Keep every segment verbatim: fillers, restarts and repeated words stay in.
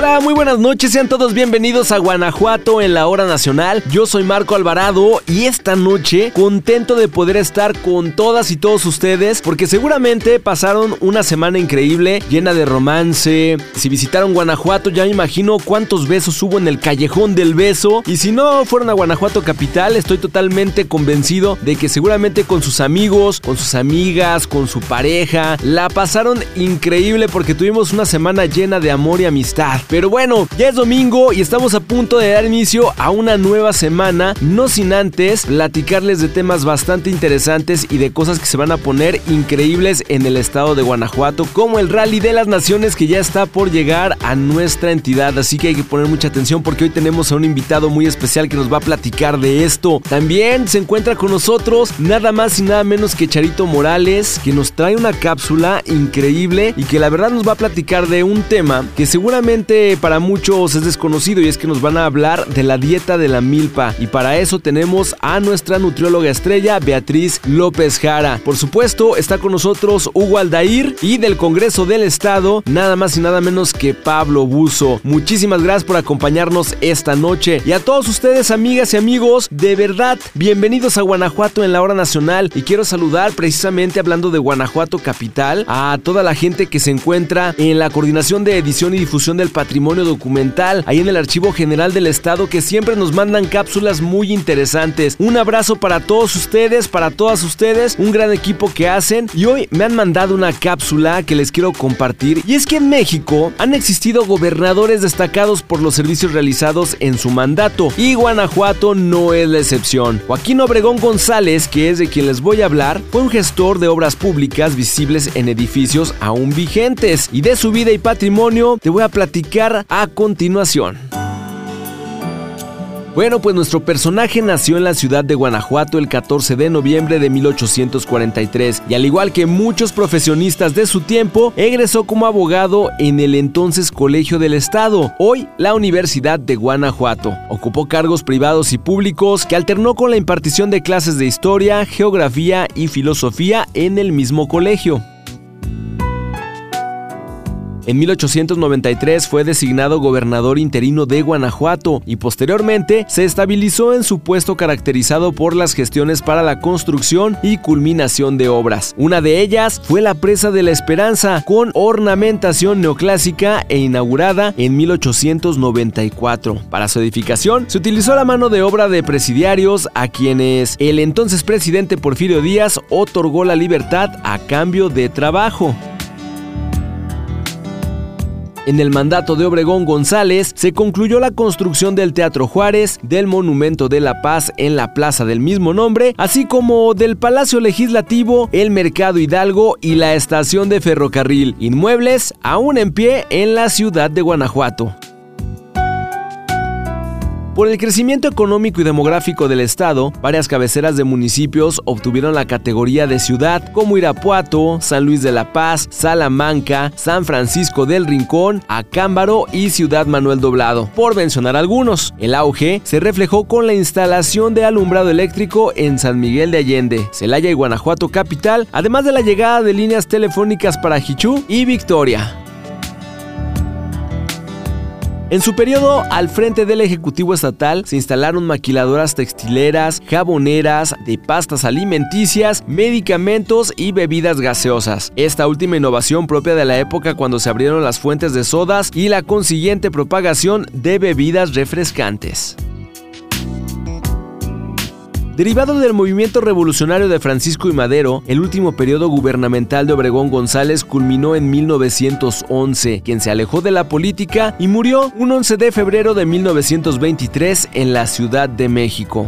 Hola, muy buenas noches, sean todos bienvenidos a Guanajuato en la hora nacional. Yo soy Marco Alvarado y esta noche contento de poder estar con todas y todos ustedes porque seguramente pasaron una semana increíble, llena de romance. Si visitaron Guanajuato ya me imagino cuántos besos hubo en el Callejón del Beso, y si no fueron a Guanajuato capital, estoy totalmente convencido de que seguramente con sus amigos, con sus amigas, con su pareja, la pasaron increíble porque tuvimos una semana llena de amor y amistad. Pero bueno, ya es domingo y estamos a punto de dar inicio a una nueva semana, no sin antes platicarles de temas bastante interesantes y de cosas que se van a poner increíbles en el estado de Guanajuato, como el Rally de las Naciones que ya está por llegar a nuestra entidad, así que hay que poner mucha atención porque hoy tenemos a un invitado muy especial que nos va a platicar de esto. También se encuentra con nosotros nada más y nada menos que Charito Morales, que nos trae una cápsula increíble y que la verdad nos va a platicar de un tema que seguramente para muchos es desconocido, y es que nos van a hablar de la dieta de la milpa, y para eso tenemos a nuestra nutrióloga estrella Beatriz López Jara. Por supuesto está con nosotros Hugo Aldair, y del Congreso del Estado nada más y nada menos que Pablo Buzo. Muchísimas gracias por acompañarnos esta noche, y a todos ustedes, amigas y amigos, de verdad bienvenidos a Guanajuato en la hora nacional. Y quiero saludar, precisamente hablando de Guanajuato capital, a toda la gente que se encuentra en la Coordinación de Edición y Difusión del Patrimonio Documental, ahí en el Archivo General del Estado, que siempre nos mandan cápsulas muy interesantes. Un abrazo para todos ustedes, para todas ustedes, un gran equipo que hacen, y hoy me han mandado una cápsula que les quiero compartir. Y es que en México han existido gobernadores destacados por los servicios realizados en su mandato, y Guanajuato no es la excepción. Joaquín Obregón González, que es de quien les voy a hablar, fue un gestor de obras públicas visibles en edificios aún vigentes, y de su vida y patrimonio te voy a platicar a continuación. Bueno, pues nuestro personaje nació en la ciudad de Guanajuato el catorce de noviembre de mil ochocientos cuarenta y tres, y al igual que muchos profesionistas de su tiempo, egresó como abogado en el entonces Colegio del Estado, hoy la Universidad de Guanajuato. Ocupó cargos privados y públicos que alternó con la impartición de clases de historia, geografía y filosofía en el mismo colegio. En mil ochocientos noventa y tres fue designado gobernador interino de Guanajuato y posteriormente se estabilizó en su puesto, caracterizado por las gestiones para la construcción y culminación de obras. Una de ellas fue la Presa de la Esperanza, con ornamentación neoclásica e inaugurada en mil ochocientos noventa y cuatro. Para su edificación se utilizó la mano de obra de presidiarios a quienes el entonces presidente Porfirio Díaz otorgó la libertad a cambio de trabajo. En el mandato de Obregón González se concluyó la construcción del Teatro Juárez, del Monumento de la Paz en la plaza del mismo nombre, así como del Palacio Legislativo, el Mercado Hidalgo y la estación de ferrocarril, inmuebles aún en pie en la ciudad de Guanajuato. Por el crecimiento económico y demográfico del estado, varias cabeceras de municipios obtuvieron la categoría de ciudad, como Irapuato, San Luis de la Paz, Salamanca, San Francisco del Rincón, Acámbaro y Ciudad Manuel Doblado, por mencionar algunos. El auge se reflejó con la instalación de alumbrado eléctrico en San Miguel de Allende, Celaya y Guanajuato capital, además de la llegada de líneas telefónicas para Jichú y Victoria. En su periodo al frente del Ejecutivo Estatal se instalaron maquiladoras textileras, jaboneras, de pastas alimenticias, medicamentos y bebidas gaseosas. Esta última innovación propia de la época, cuando se abrieron las fuentes de sodas y la consiguiente propagación de bebidas refrescantes. Derivado del movimiento revolucionario de Francisco I. Madero, el último periodo gubernamental de Obregón González culminó en mil novecientos once, quien se alejó de la política y murió un once de febrero de mil novecientos veintitrés en la Ciudad de México.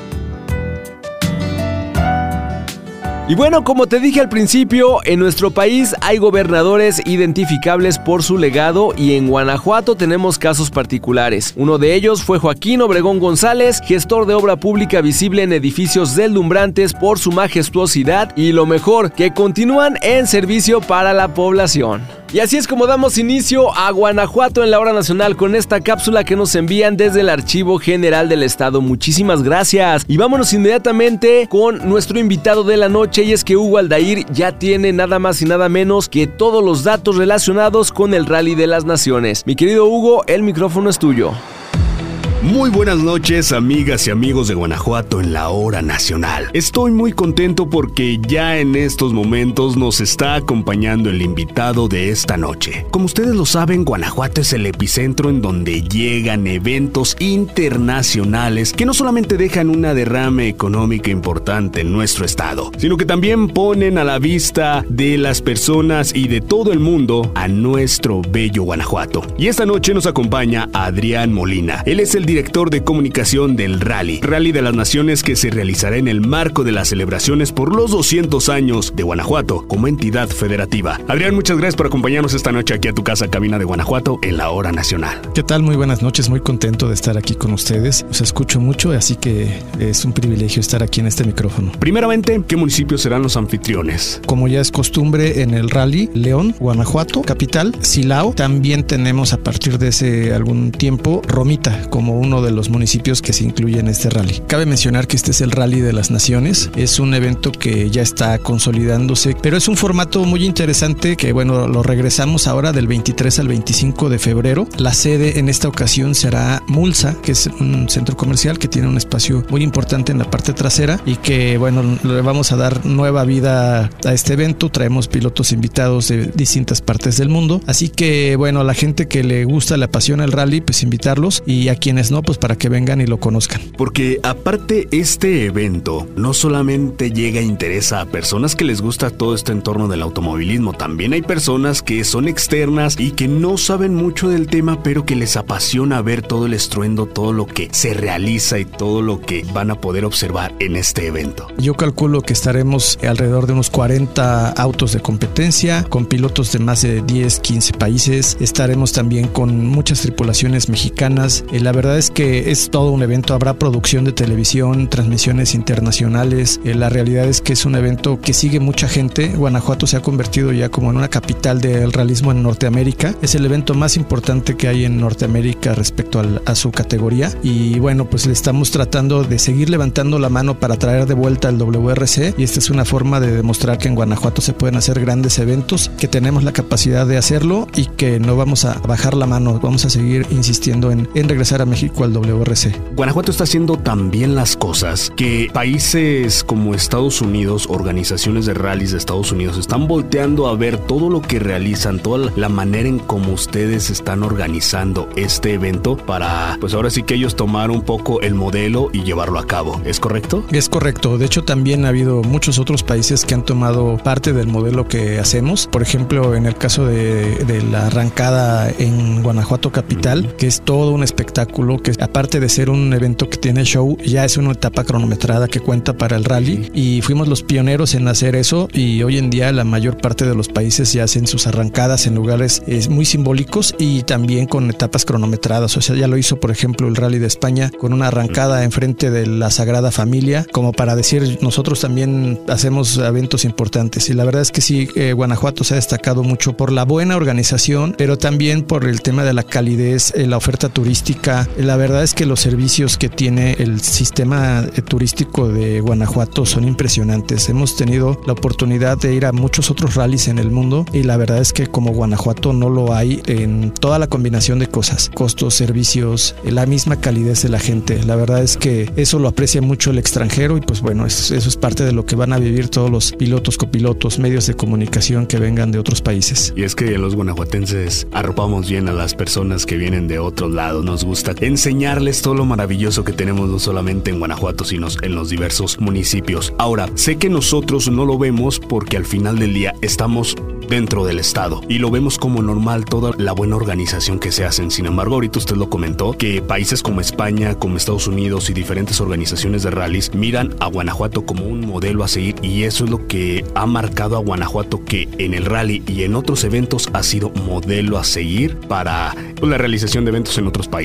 Y bueno, como te dije al principio, en nuestro país hay gobernadores identificables por su legado, y en Guanajuato tenemos casos particulares. Uno de ellos fue Joaquín Obregón González, gestor de obra pública visible en edificios deslumbrantes por su majestuosidad y, lo mejor, que continúan en servicio para la población. Y así es como damos inicio a Guanajuato en la hora nacional con esta cápsula que nos envían desde el Archivo General del Estado. Muchísimas gracias. Y vámonos inmediatamente con nuestro invitado de la noche, y es que Hugo Aldair ya tiene nada más y nada menos que todos los datos relacionados con el Rally de las Naciones. Mi querido Hugo, el micrófono es tuyo. Muy buenas noches, amigas y amigos de Guanajuato en la hora nacional. Estoy muy contento porque ya en estos momentos nos está acompañando el invitado de esta noche. Como ustedes lo saben, Guanajuato es el epicentro en donde llegan eventos internacionales que no solamente dejan una derrame económica importante en nuestro estado, sino que también ponen a la vista de las personas y de todo el mundo a nuestro bello Guanajuato. Y esta noche nos acompaña Adrián Molina. Él es el director de comunicación del Rally, Rally de las Naciones, que se realizará en el marco de las celebraciones por los doscientos años de Guanajuato como entidad federativa. Adrián, muchas gracias por acompañarnos esta noche aquí a tu casa, cabina de Guanajuato, en la hora nacional. ¿Qué tal? Muy buenas noches, muy contento de estar aquí con ustedes. Os escucho mucho, así que es un privilegio estar aquí en este micrófono. Primeramente, ¿qué municipios serán los anfitriones? Como ya es costumbre en el Rally, León, Guanajuato, capital, Silao. También tenemos a partir de ese algún tiempo Romita como uno de los municipios que se incluye en este rally. Cabe mencionar que este es el Rally de las Naciones. Es un evento que ya está consolidándose, pero es un formato muy interesante que, bueno, lo regresamos ahora del veintitrés al veinticinco de febrero. La sede en esta ocasión será Mulsa, que es un centro comercial que tiene un espacio muy importante en la parte trasera y que, bueno, le vamos a dar nueva vida a este evento. Traemos pilotos invitados de distintas partes del mundo. Así que, bueno, a la gente que le gusta, le apasiona el rally, pues invitarlos, y a quienes no, pues para que vengan y lo conozcan. Porque aparte este evento no solamente llega e interesa a personas que les gusta todo este entorno del automovilismo, también hay personas que son externas y que no saben mucho del tema, pero que les apasiona ver todo el estruendo, todo lo que se realiza y todo lo que van a poder observar en este evento. Yo calculo que estaremos alrededor de unos cuarenta autos de competencia, con pilotos de más de diez, quince países. Estaremos también con muchas tripulaciones mexicanas. Eh, la verdad es que es todo un evento. Habrá producción de televisión, transmisiones internacionales. Eh, la realidad es que es un evento que sigue mucha gente. Guanajuato se ha convertido ya como en una capital del realismo en Norteamérica. Es el evento más importante que hay en Norteamérica respecto al, a su categoría. Y bueno, pues le estamos tratando de seguir levantando la mano para traer de vuelta el W R C. Y esta es una forma de demostrar que en Guanajuato se pueden hacer grandes eventos, que tenemos la capacidad de hacerlo y que no vamos a bajar la mano. Vamos a seguir insistiendo en, en regresar a México al W R C. Guanajuato está haciendo tan bien las cosas que países como Estados Unidos, organizaciones de rallies de Estados Unidos, están volteando a ver todo lo que realizan, toda la manera en cómo ustedes están organizando este evento para, pues ahora sí que ellos tomar un poco el modelo y llevarlo a cabo. ¿Es correcto? Es correcto. De hecho, también ha habido muchos otros países que han tomado parte del modelo que hacemos. Por ejemplo, en el caso de, de la arrancada en Guanajuato capital, que es todo un espectáculo, que aparte de ser un evento que tiene show, ya es una etapa cronometrada que cuenta para el rally, y fuimos los pioneros en hacer eso, y hoy en día la mayor parte de los países ya hacen sus arrancadas en lugares eh, muy simbólicos y también con etapas cronometradas. O sea, ya lo hizo, por ejemplo, el Rally de España con una arrancada enfrente de la Sagrada Familia, como para decir, nosotros también hacemos eventos importantes. Y la verdad es que sí, eh, Guanajuato se ha destacado mucho por la buena organización, pero también por el tema de la calidez, eh, la oferta turística. La verdad es que los servicios que tiene el sistema turístico de Guanajuato son impresionantes. Hemos tenido la oportunidad de ir a muchos otros rallies en el mundo y la verdad es que como Guanajuato no lo hay en toda la combinación de cosas, costos, servicios, la misma calidez de la gente. La verdad es que eso lo aprecia mucho el extranjero y pues bueno, eso, eso es parte de lo que van a vivir todos los pilotos, copilotos, medios de comunicación que vengan de otros países. Y es que los guanajuatenses arropamos bien a las personas que vienen de otros lados. Nos gusta enseñarles todo lo maravilloso que tenemos no solamente en Guanajuato, sino en los diversos municipios. Ahora, sé que nosotros no lo vemos porque al final del día estamos dentro del estado y lo vemos como normal toda la buena organización que se hacen. Sin embargo, ahorita usted lo comentó, que países como España, como Estados Unidos y diferentes organizaciones de rallies miran a Guanajuato como un modelo a seguir, y eso es lo que ha marcado a Guanajuato, que en el rally y en otros eventos ha sido modelo a seguir para pues, la realización de eventos en otros países, y eso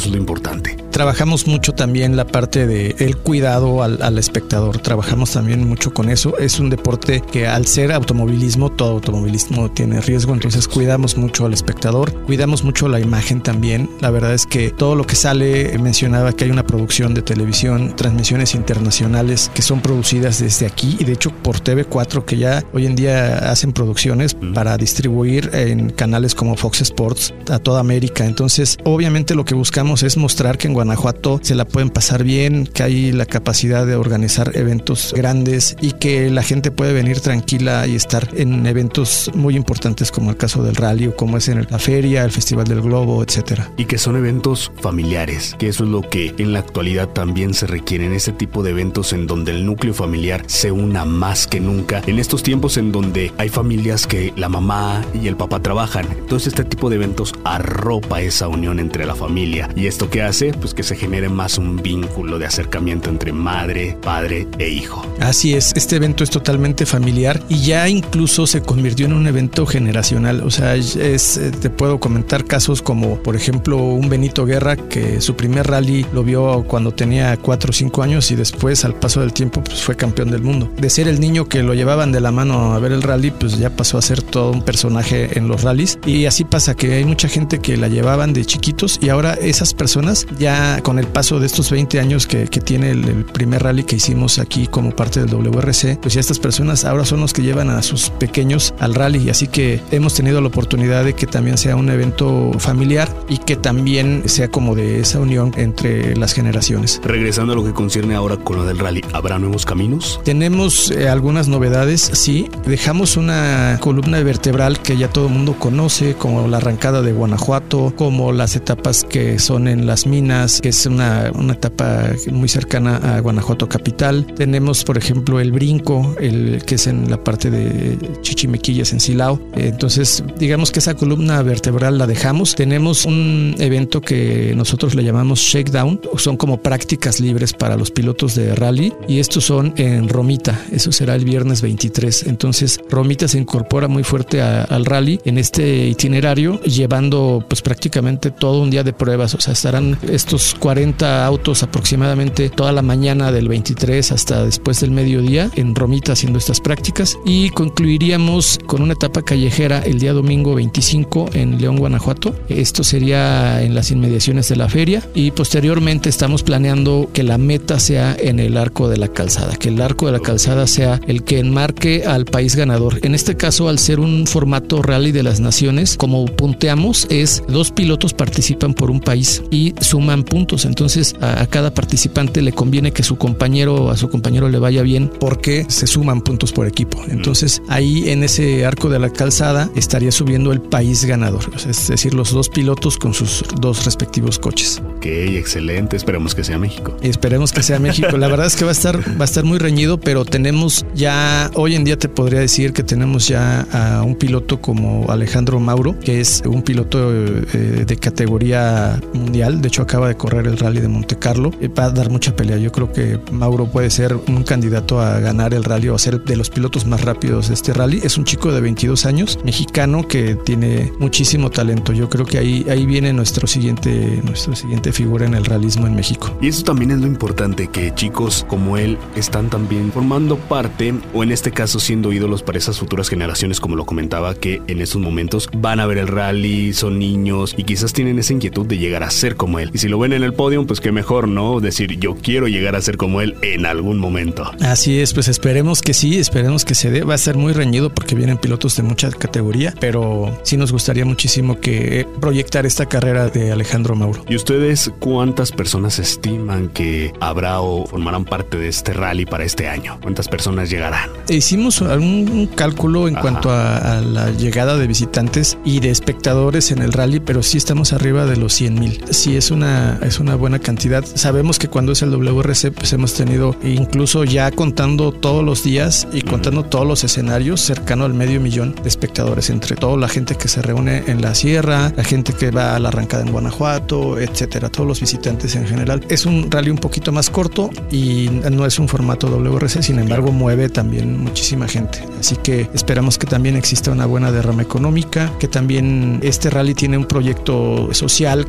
eso es lo importante. Trabajamos mucho también la parte de el cuidado al, al espectador. Trabajamos también mucho con eso. Es un deporte que al ser automovilismo, todo automovilismo tiene riesgo, entonces cuidamos mucho al espectador, cuidamos mucho la imagen también. La verdad es que todo lo que sale, mencionaba que hay una producción de televisión, transmisiones internacionales que son producidas desde aquí y de hecho por T V cuatro, que ya hoy en día hacen producciones mm. para distribuir en canales como Fox Sports a toda América. Entonces obviamente lo que buscamos es mostrar que en Guanajuato se la pueden pasar bien, que hay la capacidad de organizar eventos grandes y que la gente puede venir tranquila y estar en eventos muy importantes como el caso del rally o como es en la feria, el Festival del Globo, etcétera. Y que son eventos familiares, que eso es lo que en la actualidad también se requiere, en ese tipo de eventos en donde el núcleo familiar se una más que nunca, en estos tiempos en donde hay familias que la mamá y el papá trabajan. Entonces este tipo de eventos arropa esa unión entre la familia. ¿Y esto qué hace? Pues que se genere más un vínculo de acercamiento entre madre, padre e hijo. Así es, este evento es totalmente familiar y ya incluso se convirtió en un evento generacional. O sea, es, te puedo comentar casos como, por ejemplo, un Benito Guerra que su primer rally lo vio cuando tenía cuatro o cinco años y después al paso del tiempo pues fue campeón del mundo. De ser el niño que lo llevaban de la mano a ver el rally, pues ya pasó a ser todo un personaje en los rallies. Y así pasa que hay mucha gente que la llevaban de chiquitos y ahora esas personas ya con el paso de estos veinte años que, que tiene el, el primer rally que hicimos aquí como parte del W R C, pues ya estas personas ahora son los que llevan a sus pequeños al rally, y así que hemos tenido la oportunidad de que también sea un evento familiar y que también sea como de esa unión entre las generaciones. Regresando a lo que concierne ahora con lo del rally, ¿habrá nuevos caminos? Tenemos eh, algunas novedades, sí. Dejamos una columna vertebral que ya todo el mundo conoce, como la arrancada de Guanajuato, como las etapas que son en las minas, que es una, una etapa muy cercana a Guanajuato capital. Tenemos, por ejemplo, el brinco, el que es en la parte de Chichimequillas, en Silao. Entonces, digamos que esa columna vertebral la dejamos. Tenemos un evento que nosotros le llamamos Shakedown. Son como prácticas libres para los pilotos de rally y estos son en Romita. Eso será el viernes veintitrés. Entonces, Romita se incorpora muy fuerte a, al rally en este itinerario, llevando pues prácticamente todo un día de pruebas. O sea, estarán estos cuarenta autos aproximadamente toda la mañana del veintitrés hasta después del mediodía en Romita haciendo estas prácticas, y concluiríamos con una etapa callejera el día domingo veinticinco en León, Guanajuato. Esto sería en las inmediaciones de la feria, y posteriormente estamos planeando que la meta sea en el Arco de la Calzada, que el Arco de la Calzada sea el que enmarque al país ganador. En este caso, al ser un formato rally de las naciones, como punteamos es dos pilotos participan por un país y suman puntos. Entonces a, a cada participante le conviene que su compañero a su compañero le vaya bien porque se suman puntos por equipo. Entonces ahí en ese Arco de la Calzada estaría subiendo el país ganador, o sea, es decir, los dos pilotos con sus dos respectivos coches. Ok, excelente. Esperemos que sea México. Esperemos que sea México. La verdad es que va a estar va a estar muy reñido, pero tenemos ya, hoy en día te podría decir que tenemos ya a un piloto como Alejandro Mauro, que es un piloto eh, de categoría mundial. De hecho, acaba de correr el rally de Monte Carlo. Eh, va a dar mucha pelea. Yo creo que Mauro puede ser un candidato a ganar el rally o a ser de los pilotos más rápidos de este rally. Es un chico de veintidós años, mexicano, que tiene muchísimo talento. Yo creo que ahí, ahí viene nuestro siguiente, nuestra siguiente figura en el realismo en México. Y eso también es lo importante, que chicos como él están también formando parte, o en este caso siendo ídolos para esas futuras generaciones, como lo comentaba, que en estos momentos van a ver el rally, son niños y quizás tienen esa inquietud de llegar a ser como él. Y si lo ven en el podio, pues qué mejor, ¿no? Decir, yo quiero llegar a ser como él en algún momento. Así es, pues esperemos que sí, esperemos que se dé. Va a ser muy reñido porque vienen pilotos de mucha categoría, pero sí nos gustaría muchísimo que proyectar esta carrera de Alejandro Mauro. ¿Y ustedes cuántas personas estiman que habrá o formarán parte de este rally para este año? ¿Cuántas personas llegarán? Hicimos algún cálculo en Ajá. cuanto a, a la llegada de visitantes y de espectadores en el rally, pero sí estamos arriba de los cien mil. Sí, es una, es una buena cantidad. Sabemos que cuando es el W R C, pues hemos tenido, incluso ya contando todos los días y contando todos los escenarios, cercano al medio millón de espectadores, entre toda la gente que se reúne en la sierra, la gente que va a la arrancada en Guanajuato, etcétera, todos los visitantes en general. Es un rally un poquito más corto y no es un formato W R C, sin embargo mueve también muchísima gente, así que esperamos que también exista una buena derrama económica, que también este rally tiene un proyecto social que también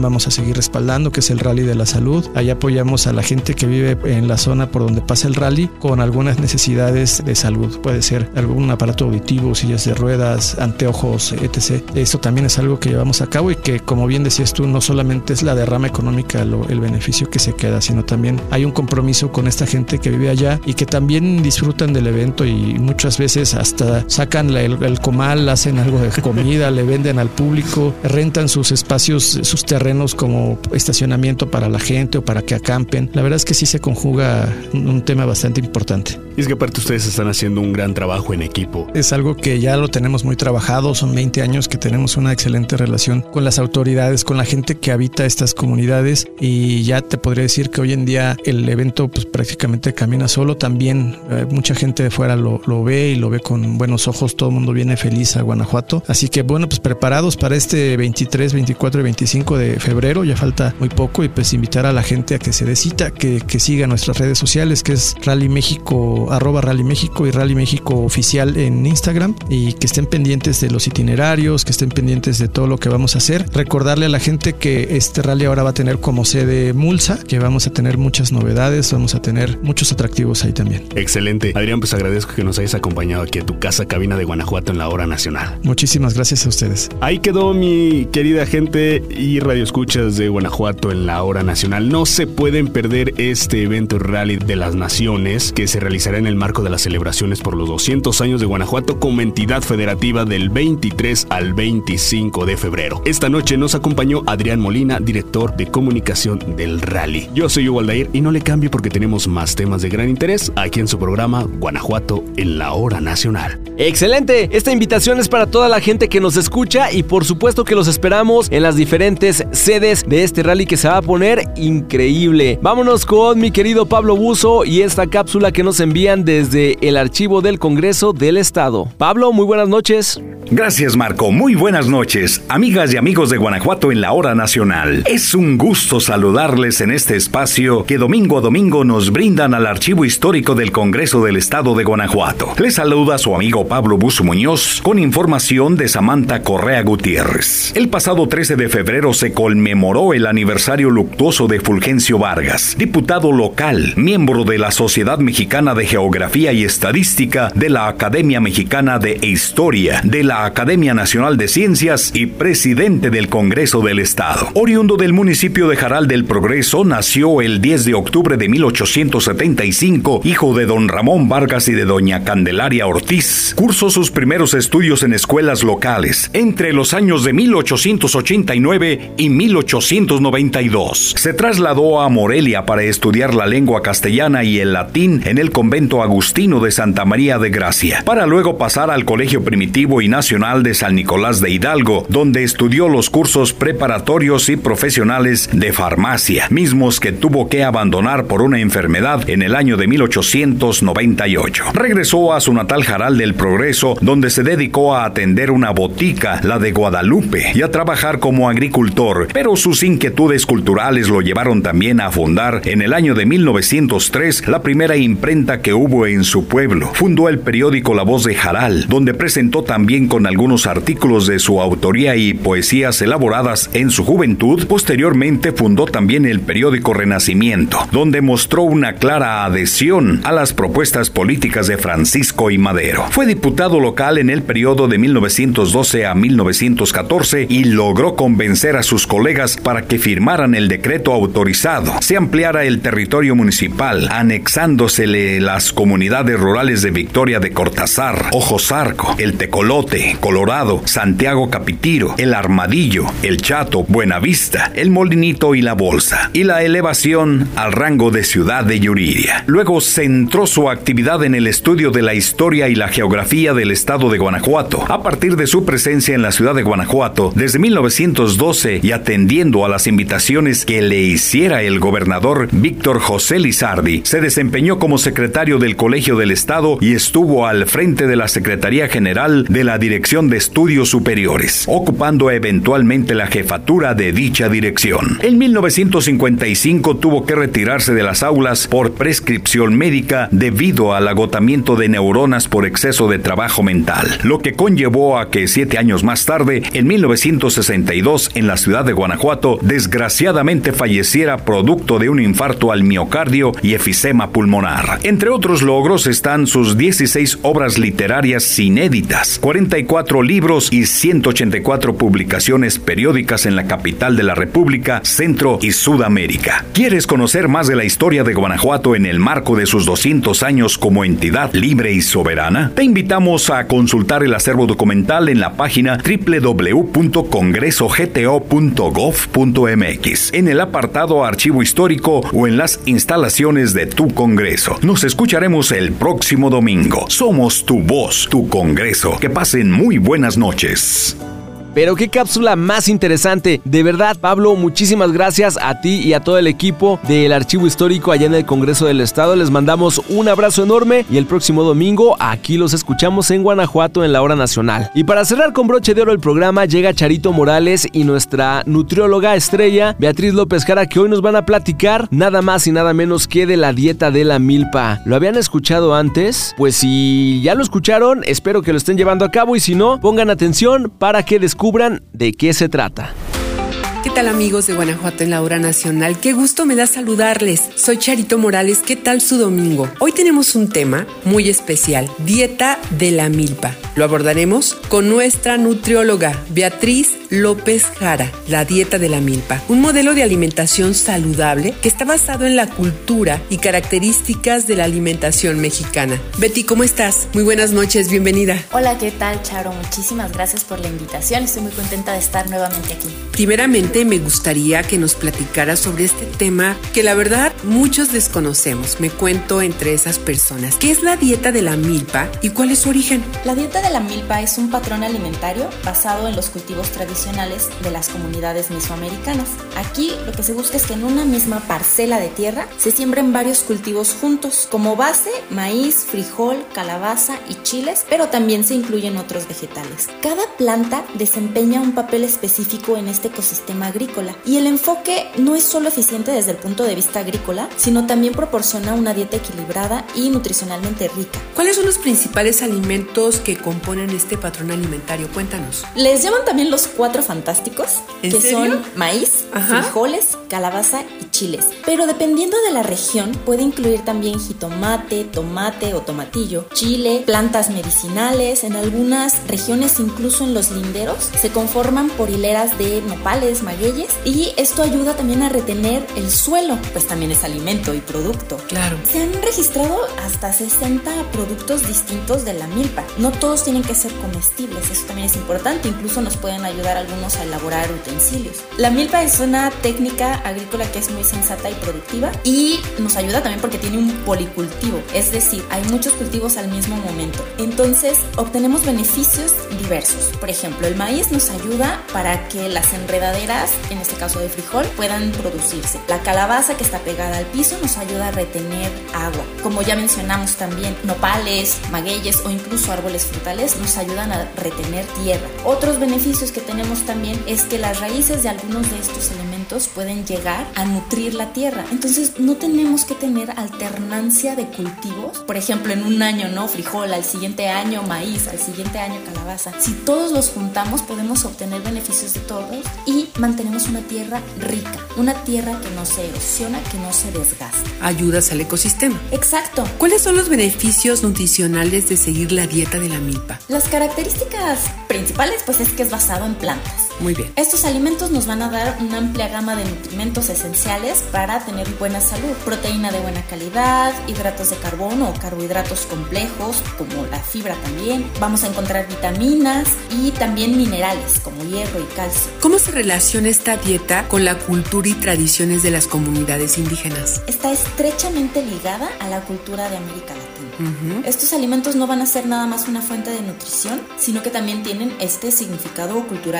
vamos a seguir respaldando, que es el Rally de la Salud. Ahí apoyamos a la gente que vive en la zona por donde pasa el rally con algunas necesidades de salud. Puede ser algún aparato auditivo, sillas de ruedas, anteojos, etcétera. Esto también es algo que llevamos a cabo y que, como bien decías tú, no solamente es la derrama económica lo, el beneficio que se queda, sino también hay un compromiso con esta gente que vive allá y que también disfrutan del evento y muchas veces hasta sacan la, el, el comal, hacen algo de comida, le venden al público, rentan sus espacios, sus terrenos como estacionamiento para la gente o para que acampen. La verdad es que sí se conjuga un, un tema bastante importante. Y es que aparte ustedes están haciendo un gran trabajo en equipo. Es algo que ya lo tenemos muy trabajado, son veinte años que tenemos una excelente relación con las autoridades, con la gente que habita estas comunidades y ya te podría decir que hoy en día el evento pues prácticamente camina solo. También eh, mucha gente de fuera lo, lo ve y lo ve con buenos ojos, todo el mundo viene feliz a Guanajuato, así que bueno, pues preparados para este veintitrés, veinticuatro y veinticinco de febrero, ya falta muy poco y pues invitar a la gente a que se dé cita, que, que siga nuestras redes sociales, que es Rally México, arroba Rally México y Rally México Oficial en Instagram, y que estén pendientes de los itinerarios, que estén pendientes de todo lo que vamos a hacer. Recordarle a la gente que este rally ahora va a tener como sede Mulsa, que vamos a tener muchas novedades, vamos a tener muchos atractivos ahí también. Excelente. Adrián, pues agradezco que nos hayas acompañado aquí a tu casa cabina de Guanajuato en la hora nacional. Muchísimas gracias a ustedes. Ahí quedó mi querida gente y radioescuchas de Guanajuato en la hora nacional. No se pueden perder este evento Rally de las Naciones que se realizará en el marco de las celebraciones por los doscientos años de Guanajuato como entidad federativa del veintitrés al veinticinco de febrero. Esta noche nos acompañó Adrián Molina, director de comunicación del Rally. Yo soy Hugo Aldair y no le cambie porque tenemos más temas de gran interés aquí en su programa Guanajuato en la hora nacional. ¡Excelente! Esta invitación es para toda la gente que nos escucha y por supuesto que los esperamos en las diferentes sedes de este rally que se va a poner increíble. Vámonos con mi querido Pablo Buzo y esta cápsula que nos envían desde el archivo del Congreso del Estado. Pablo, muy buenas noches. Gracias, Marco. Muy buenas noches, amigas y amigos de Guanajuato en la hora nacional. Es un gusto saludarles en este espacio que domingo a domingo nos brindan al Archivo Histórico del Congreso del Estado de Guanajuato. Les saluda su amigo Pablo Buzo Muñoz con información de Samantha Correa Gutiérrez. El pasado trece de febrero se conmemoró el aniversario luctuoso de Fulgencio Vargas, diputado local, miembro de la Sociedad Mexicana de Geografía y Estadística, de la Academia Mexicana de Historia, de la Academia Nacional de Ciencias y presidente del Congreso del Estado. Oriundo del municipio de Jaral del Progreso, nació el diez de octubre de mil ochocientos setenta y cinco, hijo de don Ramón Vargas y de doña Candelaria Ortiz. Cursó sus primeros estudios en escuelas locales entre los años de mil ochocientos ochenta y nueve y mil ochocientos noventa y dos. Se trasladó a Morelia para estudiar la lengua castellana y el latín en el convento agustino de Santa María de Gracia, para luego pasar al Colegio Primitivo y Nacional de San Nicolás de Hidalgo, donde estudió los cursos preparatorios y profesionales de farmacia, mismos que tuvo que abandonar por una enfermedad en el año de mil ochocientos noventa y ocho. Regresó a su natal Jaral del Progreso, donde se dedicó a atender una botica, la de Guadalupe, y a trabajar como agricultor, pero sus inquietudes culturales lo llevaron también a fundar en el año de mil novecientos tres la primera imprenta que hubo en su pueblo. Fundó el periódico La Voz de Jaral, donde presentó también con algunos artículos de su autoría y poesías elaboradas en su juventud. Posteriormente fundó también el periódico Renacimiento, donde mostró una clara adhesión a las propuestas políticas de Francisco I. Madero. Fue diputado local en el periodo de mil novecientos doce a mil novecientos catorce y logró convencer a sus colegas para que firmaran el decreto autorizado. Se ampliara el territorio municipal, anexándosele las comunidades rurales de Victoria de Cortázar, Ojosarco, El Tecolote, Colorado, Santiago Capitiro, El Armadillo, El Chato, Buenavista, El Molinito y La Bolsa, y la elevación al rango de ciudad de Yuriria. Luego centró su actividad en el estudio de la historia y la geografía del estado de Guanajuato. A partir de su presencia en la ciudad de Guanajuato desde mil novecientos doce y atendiendo a las invitaciones que le hiciera el gobernador Víctor José Lizardi, se desempeñó como secretario del Colegio del Estado y estuvo al frente de la Secretaría General de la Dirección Dirección de Estudios Superiores, ocupando eventualmente la jefatura de dicha dirección. En mil novecientos cincuenta y cinco tuvo que retirarse de las aulas por prescripción médica debido al agotamiento de neuronas por exceso de trabajo mental, lo que conllevó a que siete años más tarde, en mil novecientos sesenta y dos, en la ciudad de Guanajuato, desgraciadamente falleciera producto de un infarto al miocardio y efisema pulmonar. Entre otros logros están sus dieciséis obras literarias inéditas, cuarenta y cuatro libros y ciento ochenta y cuatro publicaciones periódicas en la capital de la República, Centro y Sudamérica. ¿Quieres conocer más de la historia de Guanajuato en el marco de sus doscientos años como entidad libre y soberana? Te invitamos a consultar el acervo documental en la página doble u doble u doble u punto congreso g t o punto gov punto m x, en el apartado Archivo Histórico o en las instalaciones de tu Congreso. Nos escucharemos el próximo domingo. Somos tu voz, tu Congreso. Que pasen muy buenas noches. Pero qué cápsula más interesante. De verdad, Pablo, muchísimas gracias a ti y a todo el equipo del Archivo Histórico allá en el Congreso del Estado. Les mandamos un abrazo enorme y el próximo domingo aquí los escuchamos en Guanajuato en la Hora Nacional. Y para cerrar con broche de oro el programa, llega Charito Morales y nuestra nutrióloga estrella, Beatriz López Jara, que hoy nos van a platicar nada más y nada menos que de la dieta de la milpa. ¿Lo habían escuchado antes? Pues si ya lo escucharon, espero que lo estén llevando a cabo y si no, pongan atención para que descubran de qué se trata. ¿Qué tal, amigos de Guanajuato en la Hora Nacional? Qué gusto me da saludarles. Soy Charito Morales. ¿Qué tal su domingo? Hoy tenemos un tema muy especial: dieta de la milpa. Lo abordaremos con nuestra nutrióloga Beatriz López Jara. La dieta de la milpa, un modelo de alimentación saludable que está basado en la cultura y características de la alimentación mexicana. Betty, ¿cómo estás? Muy buenas noches, bienvenida. Hola, ¿qué tal, Charo? Muchísimas gracias por la invitación. Estoy muy contenta de estar nuevamente aquí. Primeramente, me gustaría que nos platicara sobre este tema que la verdad muchos desconocemos. Me cuento entre esas personas. ¿Qué es la dieta de la milpa y cuál es su origen? La dieta de la milpa es un patrón alimentario basado en los cultivos tradicionales de las comunidades mesoamericanas. Aquí lo que se busca es que en una misma parcela de tierra se siembren varios cultivos juntos. Como base, maíz, frijol, calabaza y chiles, pero también se incluyen otros vegetales. Cada planta desempeña un papel específico en este ecosistema agrícola y el enfoque no es solo eficiente desde el punto de vista agrícola, sino también proporciona una dieta equilibrada y nutricionalmente rica. ¿Cuáles son los principales alimentos que componen este patrón alimentario? Cuéntanos. Les llaman también los cuatro fantásticos, ¿En que serio? son maíz, Ajá. frijoles, calabaza y chiles. Pero dependiendo de la región, puede incluir también jitomate, tomate o tomatillo, chile, plantas medicinales. En algunas regiones, incluso en los linderos, se conforman por hileras de nopales, magueyes, y esto ayuda también a retener el suelo, pues también es alimento y producto. Claro. Se han registrado hasta sesenta productos distintos de la milpa. No todos tienen que ser comestibles, eso también es importante. Incluso nos pueden ayudar algunos a elaborar utensilios. La milpa es una técnica agrícola que es muy sensata y productiva y nos ayuda también porque tiene un policultivo, es decir, hay muchos cultivos al mismo momento. Entonces obtenemos beneficios diversos. Por ejemplo, el maíz nos ayuda para que las enredaderas, en este caso de frijol, puedan producirse. La calabaza, que está pegada al piso, nos ayuda a retener agua. Como ya mencionamos también, nopales, magueyes o incluso árboles frutales nos ayudan a retener tierra. Otros beneficios que tenemos también es que las raíces de algunos de estos elementos pueden llegar a nutrir la tierra. Entonces no tenemos que tener alternancia de cultivos. Por ejemplo, en un año, ¿no? Frijol, al siguiente año maíz, al siguiente año calabaza. Si todos los juntamos, podemos obtener beneficios de todos y mantenemos una tierra rica, una tierra que no se erosiona, que no se desgasta. Ayudas al ecosistema. Exacto. ¿Cuáles son los beneficios nutricionales de seguir la dieta de la milpa? Las características principales, pues, es que es basado en plantas. Muy bien. Estos alimentos nos van a dar una amplia gama de nutrimentos esenciales para tener buena salud. Proteína de buena calidad, hidratos de carbono o carbohidratos complejos, como la fibra también. Vamos a encontrar vitaminas y también minerales, como hierro y calcio. ¿Cómo se relaciona esta dieta con la cultura y tradiciones de las comunidades indígenas? Está estrechamente ligada a la cultura de América Latina. Uh-huh. Estos alimentos no van a ser nada más una fuente de nutrición, sino que también tienen este significado cultural o incluso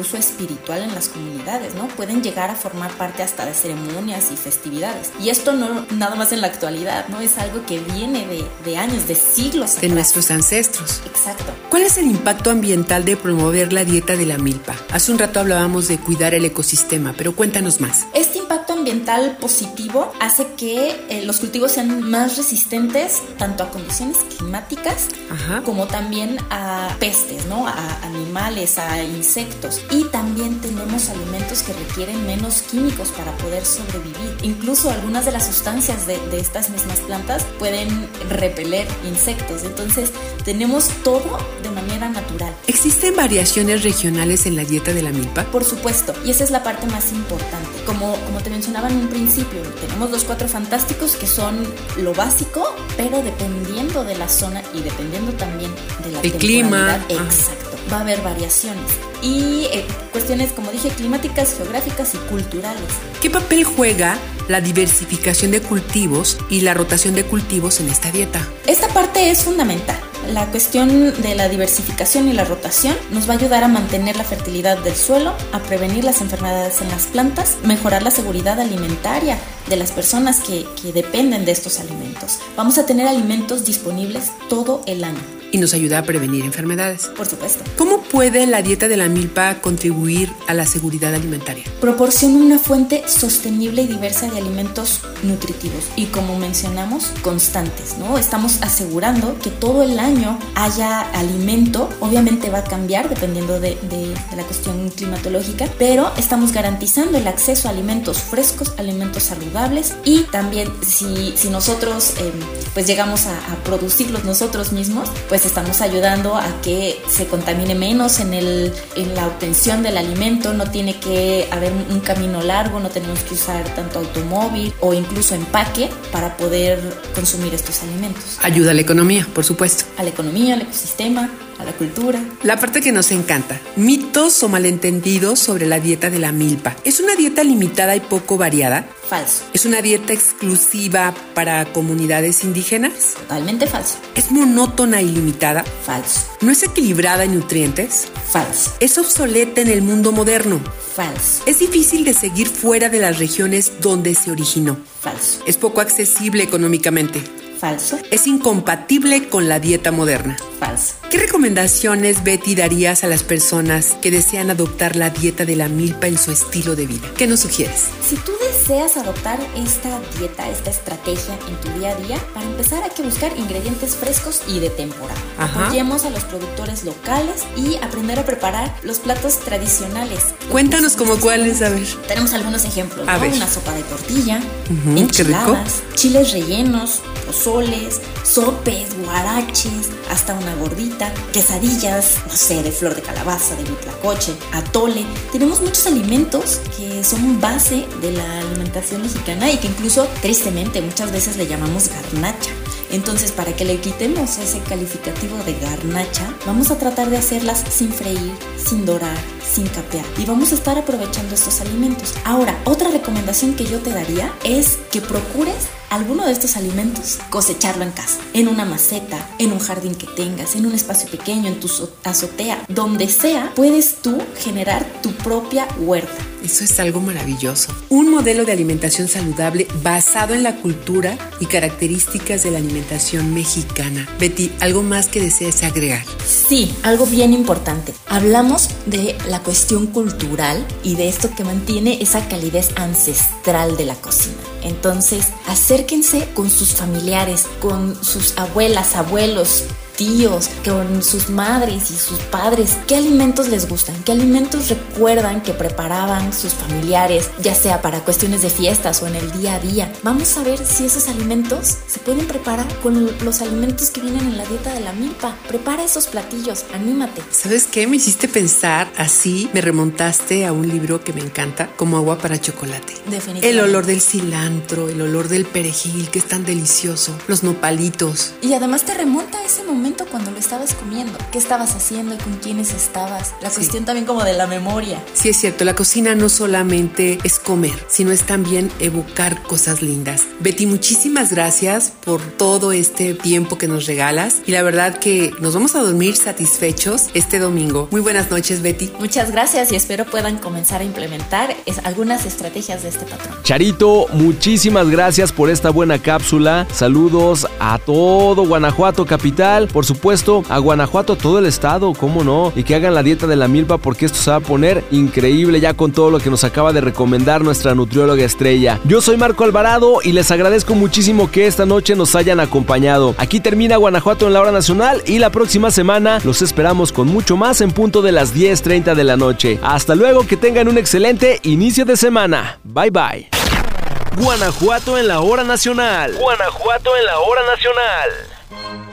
uso espiritual en las comunidades, ¿no? Pueden llegar a formar parte hasta de ceremonias y festividades. Y esto no nada más en la actualidad, ¿no? Es algo que viene de, de años, de siglos de atrás. nuestros ancestros. Exacto. ¿Cuál es el impacto ambiental de promover la dieta de la milpa? Hace un rato hablábamos de cuidar el ecosistema, pero cuéntanos más. Este impacto ambiental positivo hace que eh, los cultivos sean más resistentes tanto a condiciones climáticas Ajá. como también a pestes, ¿no? A animales, a insectos. Y también tenemos alimentos que requieren menos químicos para poder sobrevivir. Incluso algunas de las sustancias de, de estas mismas plantas pueden repeler insectos. Entonces tenemos todo de manera natural. ¿Existen variaciones regionales en la dieta de la milpa? Por supuesto, y esa es la parte más importante. Como, como te mencionaba en un principio, tenemos los cuatro fantásticos que son lo básico, pero dependiendo de la zona y dependiendo también de la el clima. Exacto, va a haber variaciones. Y eh, cuestiones, como dije, climáticas, geográficas y culturales. ¿Qué papel juega la diversificación de cultivos y la rotación de cultivos en esta dieta? Esta parte es fundamental. La cuestión de la diversificación y la rotación nos va a ayudar a mantener la fertilidad del suelo, a prevenir las enfermedades en las plantas, mejorar la seguridad alimentaria de las personas que, que dependen de estos alimentos. Vamos a tener alimentos disponibles todo el año. Y nos ayuda a prevenir enfermedades. Por supuesto. ¿Cómo puede la dieta de la milpa contribuir a la seguridad alimentaria? Proporciona una fuente sostenible y diversa de alimentos nutritivos y, como mencionamos, constantes, ¿no? Estamos asegurando que todo el año haya alimento. Obviamente va a cambiar dependiendo de, de, de la cuestión climatológica, pero estamos garantizando el acceso a alimentos frescos, alimentos saludables, y también si, si nosotros eh, pues llegamos a, a producirlos nosotros mismos, pues estamos ayudando a que se contamine menos en, el, en la obtención del alimento. No tiene que haber un camino largo, no tenemos que usar tanto automóvil o incluso empaque para poder consumir estos alimentos. Ayuda a la economía, por supuesto. A la economía, al ecosistema, a la cultura. La parte que nos encanta: mitos o malentendidos sobre la dieta de la milpa. ¿Es una dieta limitada y poco variada? Falso. ¿Es una dieta exclusiva para comunidades indígenas? Totalmente falso. ¿Es monótona y limitada? Falso. ¿No es equilibrada en nutrientes? Falso. ¿Es obsoleta en el mundo moderno? Falso. ¿Es difícil de seguir fuera de las regiones donde se originó? Falso. ¿Es poco accesible económicamente? Falso. ¿Es incompatible con la dieta moderna? Falso. ¿Qué recomendaciones, Betty, darías a las personas que desean adoptar la dieta de la milpa en su estilo de vida? ¿Qué nos sugieres? Si tú deseas adoptar esta dieta, esta estrategia en tu día a día, para empezar hay que buscar ingredientes frescos y de temporada. Ajá. Apoyemos a los productores locales y aprender a preparar los platos tradicionales. Cuéntanos como cuáles, a ver. Tenemos algunos ejemplos, A ¿no? ver. Una sopa de tortilla, Ujú, enchiladas, chiles rellenos, pozoles, sopes, guaraches, hasta una gordita, quesadillas, no sé, de flor de calabaza, de huitlacoche, atole. Tenemos muchos alimentos que son base de la alimentación mexicana y que incluso, tristemente, muchas veces le llamamos garnacha. Entonces, para que le quitemos ese calificativo de garnacha, vamos a tratar de hacerlas sin freír, sin dorar, sin capear, y vamos a estar aprovechando estos alimentos. Ahora, otra recomendación que yo te daría es que procures alguno de estos alimentos cosecharlo en casa, en una maceta, en un jardín que tengas, en un espacio pequeño, en tu azotea, donde sea, puedes tú generar tu propia huerta. Eso es algo maravilloso. Un modelo de alimentación saludable basado en la cultura y características de la alimentación mexicana. Betty, ¿algo más que desees agregar? Sí, algo bien importante. Hablamos de la cuestión cultural y de esto que mantiene esa calidez ancestral de la cocina. Entonces, acérquense con sus familiares, con sus abuelas, abuelos, tíos, con sus madres y sus padres. ¿Qué alimentos les gustan? ¿Qué alimentos recuerdan que preparaban sus familiares, ya sea para cuestiones de fiestas o en el día a día? Vamos a ver si esos alimentos se pueden preparar con los alimentos que vienen en la dieta de la milpa. Prepara esos platillos, anímate. ¿Sabes qué? Me hiciste pensar así, me remontaste a un libro que me encanta, Como agua para chocolate. Definitivamente. El olor del cilantro, el olor del perejil, que es tan delicioso, los nopalitos. Y además te remonta a ese momento momento cuando lo estabas comiendo. ¿Qué estabas haciendo y con quiénes estabas? La Sí. cuestión también como de la memoria. Sí, es cierto, la cocina no solamente es comer, sino es también evocar cosas lindas. Betty, muchísimas gracias por todo este tiempo que nos regalas y la verdad que nos vamos a dormir satisfechos este domingo. Muy buenas noches, Betty. Muchas gracias y espero puedan comenzar a implementar es, algunas estrategias de este patrón. Charito, muchísimas gracias por esta buena cápsula. Saludos a todo Guanajuato capital, por supuesto a Guanajuato, todo el estado, cómo no, y que hagan la dieta de la milpa porque esto se va a poner increíble ya con todo lo que nos acaba de recomendar nuestra nutrióloga estrella. Yo soy Marco Alvarado y les agradezco muchísimo que esta noche nos hayan acompañado. Aquí termina Guanajuato en la hora nacional y la próxima semana los esperamos con mucho más en punto de las diez treinta de la noche. Hasta luego, que tengan un excelente inicio de semana. Bye bye. Guanajuato en la hora nacional. Guanajuato en la hora nacional.